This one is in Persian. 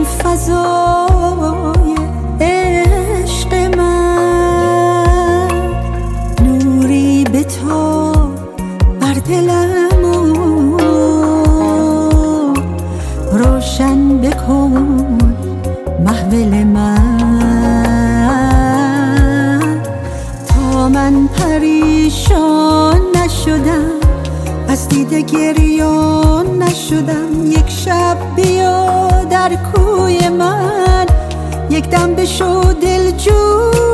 فضای عشق من، نوری به تو بر دلمو روشن بکن محول من، تا من پریشان نشدم از دیده گریان نشدم. یک شب بیا در کوی من، یک دم بشو دلجوی